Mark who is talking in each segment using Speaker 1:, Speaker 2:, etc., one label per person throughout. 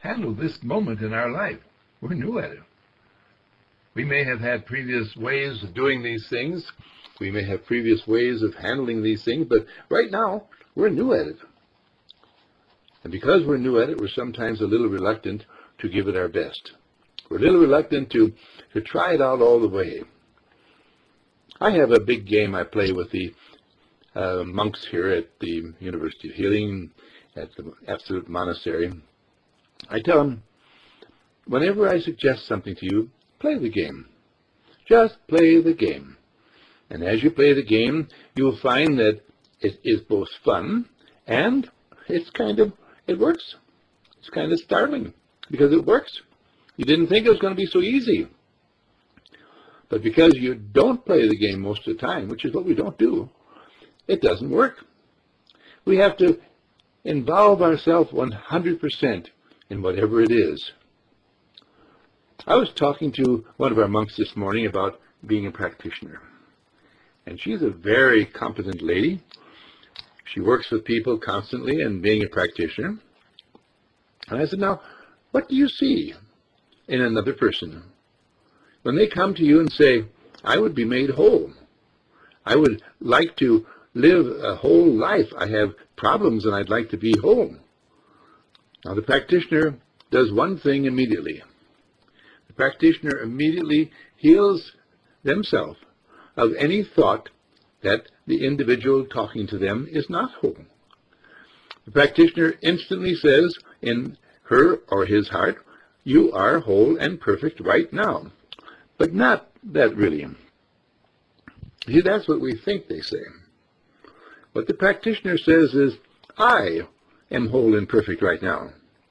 Speaker 1: handle this moment in our life. We're new at it. We may have had previous ways of doing these things. We may have previous ways of handling these things, but right now, we're new at it. And because we're new at it, we're sometimes a little reluctant to give it our best. We're a little reluctant to try it out all the way. I have a big game I play with the monks here at the University of Healing, at the Absolute Monastery. I tell them, whenever I suggest something to you, play the game. Just play the game. And as you play the game, you will find that it is both fun and it works. It's kind of startling because it works. You didn't think it was going to be so easy. But because you don't play the game most of the time, which is what we don't do, it doesn't work. We have to involve ourselves 100% in whatever it is. I was talking to one of our monks this morning about being a practitioner. And she's a very competent lady. She works with people constantly and being a practitioner. And I said, now, what do you see in another person? When they come to you and say, I would be made whole. I would like to live a whole life. I have problems and I'd like to be whole. Now, the practitioner does one thing immediately. The practitioner immediately heals themselves of any thought that the individual talking to them is not whole. The practitioner instantly says in her or his heart, you are whole and perfect right now. But not that really. See, that's what we think they say. What the practitioner says is, I am whole and perfect right now.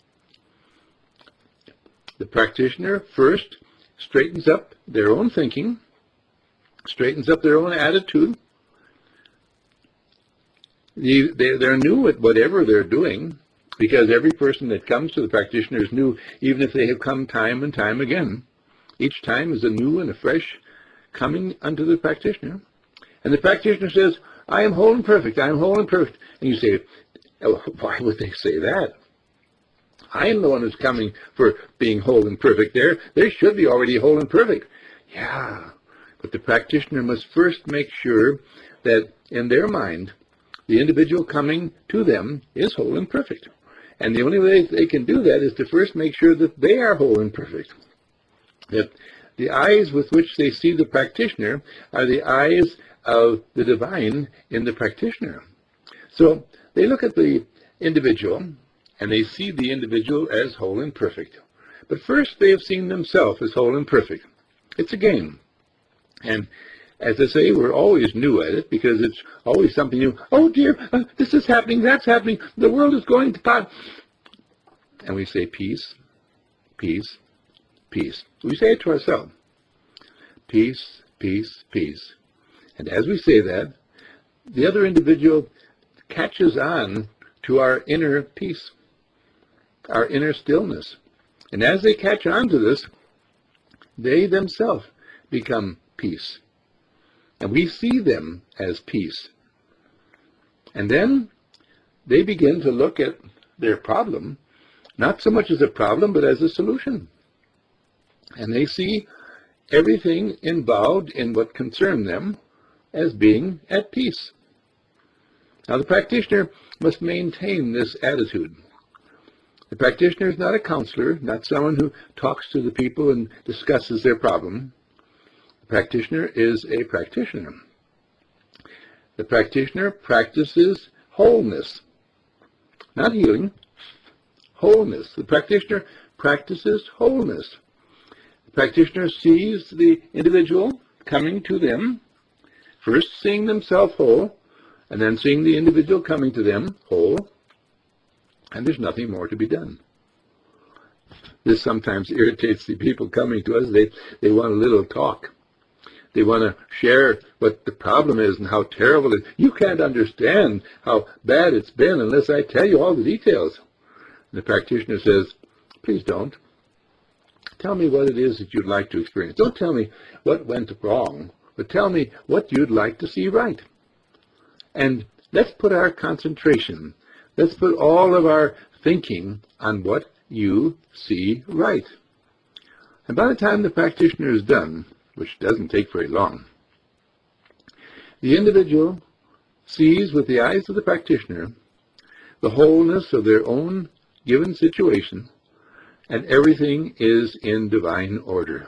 Speaker 1: The practitioner first straightens up their own thinking, straightens up their own attitude. They're new at whatever they're doing, because every person that comes to the practitioner is new, even if they have come time and time again. Each time is a new and a fresh coming unto the practitioner. And the practitioner says, I am whole and perfect, I am whole and perfect. And you say, oh, why would they say that? I am the one who's coming for being whole and perfect. They should be already whole and perfect. Yeah, but the practitioner must first make sure that in their mind, the individual coming to them is whole and perfect. And the only way they can do that is to first make sure that they are whole and perfect. That the eyes with which they see the practitioner are the eyes of the divine in the practitioner. So they look at the individual and they see the individual as whole and perfect. But first they have seen themselves as whole and perfect. It's a game. And as I say, we're always new at it because it's always something new. Oh dear, this is happening, that's happening, the world is going to pot. And we say peace, peace, peace. We say it to ourselves. Peace, peace, peace. And as we say that, the other individual catches on to our inner peace, our inner stillness. And as they catch on to this, they themselves become peace. And we see them as peace. And then they begin to look at their problem, not so much as a problem, but as a solution. And they see everything involved in what concerns them as being at peace. Now, the practitioner must maintain this attitude. The practitioner is not a counselor, not someone who talks to the people and discusses their problem. The practitioner is a practitioner. The practitioner practices wholeness, not healing, wholeness. The practitioner practices wholeness. The practitioner sees the individual coming to them, first seeing themselves whole, and then seeing the individual coming to them whole, and there's nothing more to be done. This sometimes irritates the people coming to us. They want a little talk. They want to share what the problem is and how terrible it is. You can't understand how bad it's been unless I tell you all the details. And the practitioner says, please don't. Tell me what it is that you'd like to experience. Don't tell me what went wrong, but tell me what you'd like to see right. And let's put our concentration, let's put all of our thinking on what you see right. And by the time the practitioner is done, which doesn't take very long, the individual sees with the eyes of the practitioner the wholeness of their own given situation, and everything is in divine order.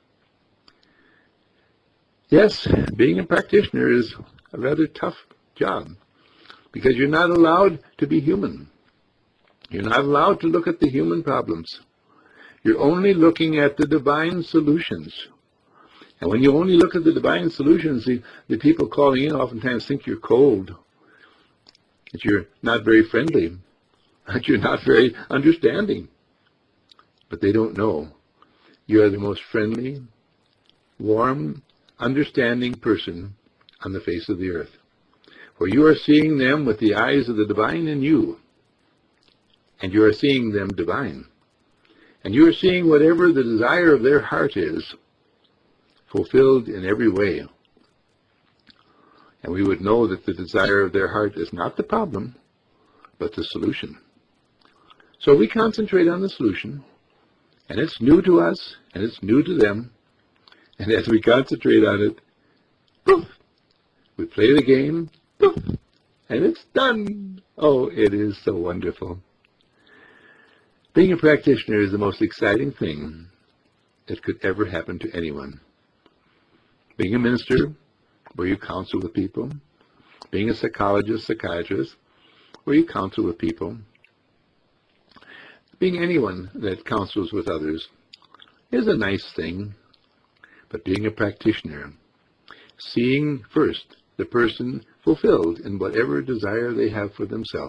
Speaker 1: Yes, being a practitioner is a rather tough job, because you're not allowed to be human. You're not allowed to look at the human problems. You're only looking at the divine solutions. And when you only look at the divine solutions, the people calling in oftentimes think you're cold, that you're not very friendly, that you're not very understanding. But they don't know you are the most friendly, warm, understanding person on the face of the earth. For you are seeing them with the eyes of the divine in you, and you are seeing them divine. And you are seeing whatever the desire of their heart is, fulfilled in every way. And we would know that the desire of their heart is not the problem, but the solution. So we concentrate on the solution, and it's new to us, and it's new to them. And as we concentrate on it, poof, we play the game, poof, and it's done. Oh, it is so wonderful. Being a practitioner is the most exciting thing that could ever happen to anyone. Being a minister, where you counsel with people, being a psychologist, psychiatrist, where you counsel with people, being anyone that counsels with others is a nice thing. But being a practitioner, seeing first the person fulfilled in whatever desire they have for themselves,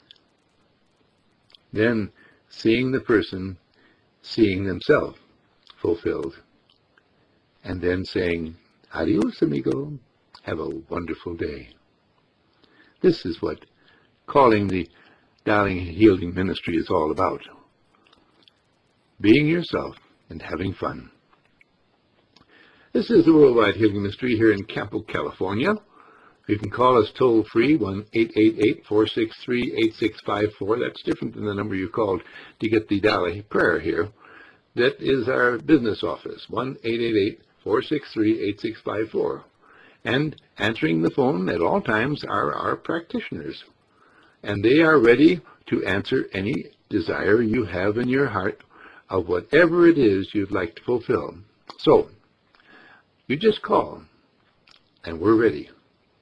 Speaker 1: then seeing the person seeing themselves fulfilled, and then saying, adios, amigo, have a wonderful day. This is what calling the Darling Healing Ministry is all about. Being yourself and having fun. This is the Worldwide Healing Ministry here in Campo, California. You can call us toll-free, 1-888-463-8654. That's different than the number you called to get the Daily Prayer here. That is our business office, 1-888-463-8654. And answering the phone at all times are our practitioners. And they are ready to answer any desire you have in your heart of whatever it is you'd like to fulfill. So, you just call, and we're ready.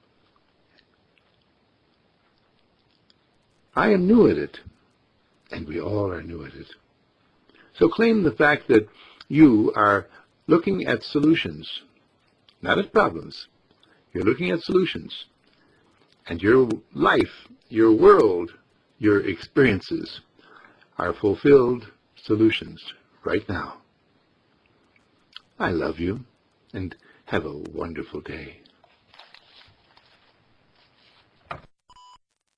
Speaker 1: I am new at it, and we all are new at it. So claim the fact that you are looking at solutions, not at problems. You're looking at solutions. And your life, your world, your experiences are fulfilled solutions right now. I love you, and have a wonderful day.